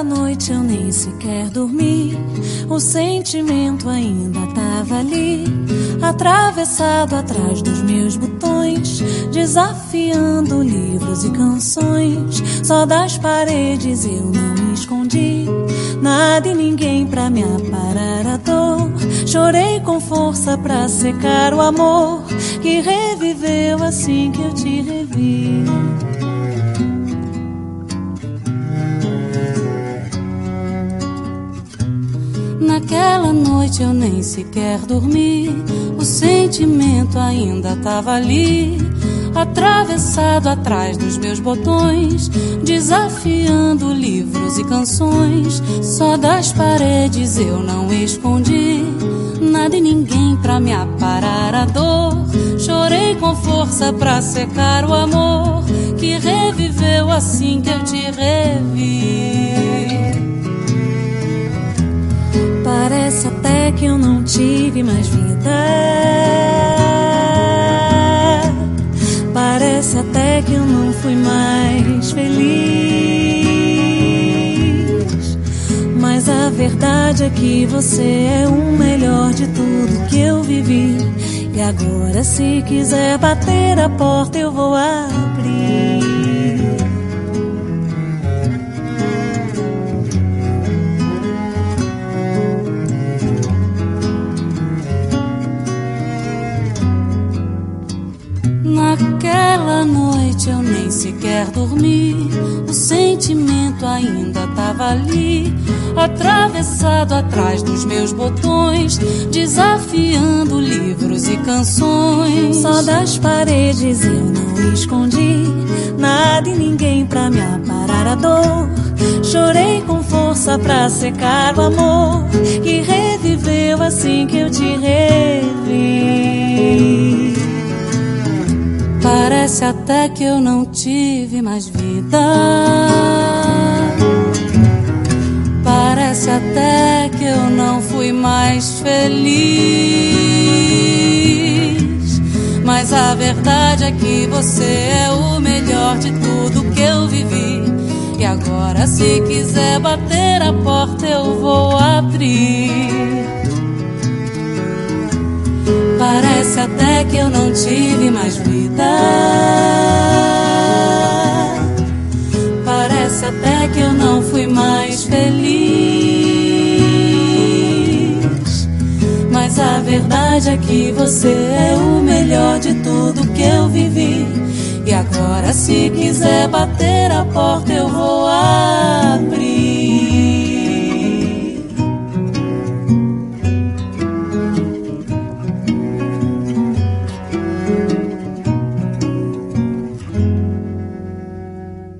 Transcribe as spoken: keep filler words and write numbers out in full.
noite eu nem sequer dormi. O sentimento ainda tava ali, atravessado atrás dos meus botões, desafiando livros e canções. Só das paredes eu não me escondi, nada e ninguém pra me aparar a dor. Chorei com força pra secar o amor que reviveu assim que eu te revi. Naquela noite eu nem sequer dormi. O sentimento ainda tava ali, atravessado atrás dos meus botões, desafiando livros e canções. Só das paredes eu não escondi, nada e ninguém pra me aparar a dor. Chorei com força pra secar o amor que reviveu assim que eu te revi. Parece até que eu não tive mais vida, parece até que eu não fui mais feliz. Mas a verdade é que você é o melhor de tudo que eu vivi. E agora, se quiser bater a porta, eu vou abrir. Naquela noite eu nem sequer dormi. O sentimento ainda tava ali, atravessado atrás dos meus botões, desafiando livros e canções. Só das paredes eu não escondi, nada e ninguém pra me aparar a dor. Chorei com força pra secar o amor que reviveu assim que eu te revi. Parece até que eu não tive mais vida, parece até que eu não fui mais feliz. Mas a verdade é que você é o melhor de tudo que eu vivi. E agora, se quiser bater a porta, eu vou abrir. Parece até que eu não tive mais vida, parece até que eu não fui mais feliz. Mas a verdade é que você é o melhor de tudo que eu vivi. E agora, se quiser bater a porta, eu vou